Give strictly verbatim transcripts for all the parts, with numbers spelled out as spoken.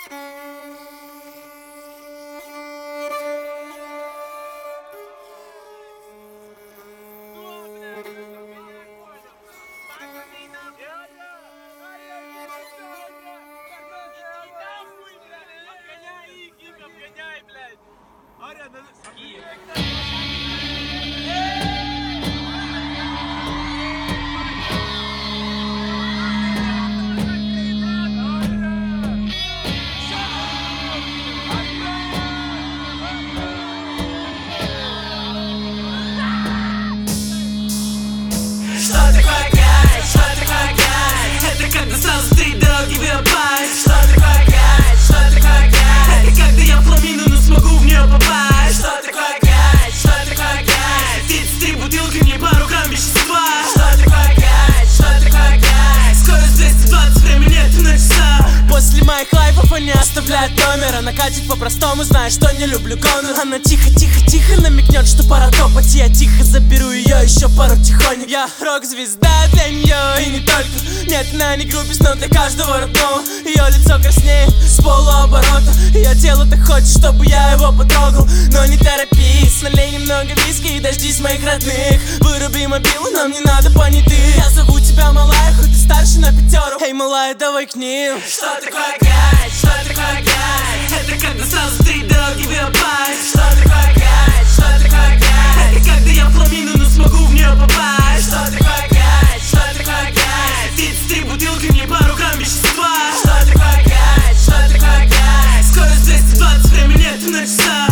Не оставляет номера, накатит по-простому, знаешь, что не люблю Конор. Она тихо-тихо-тихо намекнет, что пора топать. Я тихо заберу ее еще пару тихонек. Я рок-звезда для нее и не только. Нет, она не группист, но для каждого родного. Ее лицо краснеет с полуоборота. Ее тело так хочет, чтобы я его потрогал. Но не торопись, налей немного виски и дождись моих родных. Выруби мобилу, нам не надо понятых. Я зову тебя малая, хоть ты старше на пятеру. Эй, малая, давай к ним. Что такое кайф? Что такое кайф? Это когда сразу три дороги в ее пасть. Что такое кайф? Что такое кайф? Это когда я фламину, но смогу в нее попасть. Что такое кайф? Что такое кайф? тридцать три бутылки, не пару грамм вещества. Что такое кайф? Что такое кайф? Скорость двести двадцать, время нет на часах.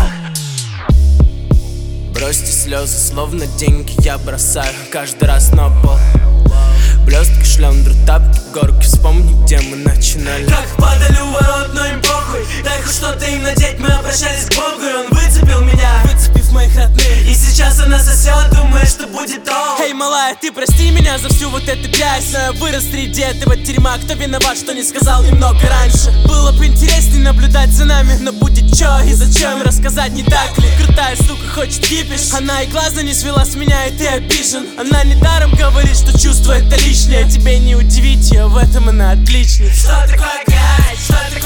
Бросьте слезы, словно деньги я бросаю каждый раз на пол. Блестки, шлем, тапки, горки, вспомни, где мы начинали. Как падали у ворот, но им похуй. Дай хоть что-то им надеть, мы обращались к Богу, и он выцепил меня, выцепив моих родных. И сейчас она сосет, думая, что будет толк. Эй, малая, ты прости меня за всю вот эту грязь. Но я вырос среди этого дерьма. Кто виноват, что не сказал немного раньше? Было бы интереснее наблюдать за нами, но будет чё и зачем рассказать, не так ли? Крутая сука хочет кипиш. Она и глаза не свела с меня, и ты обижен. Она недаром говорит, что чувство это лишнее. Тебе не удивить ее, в этом она отличница. Что такое кайф? Что такое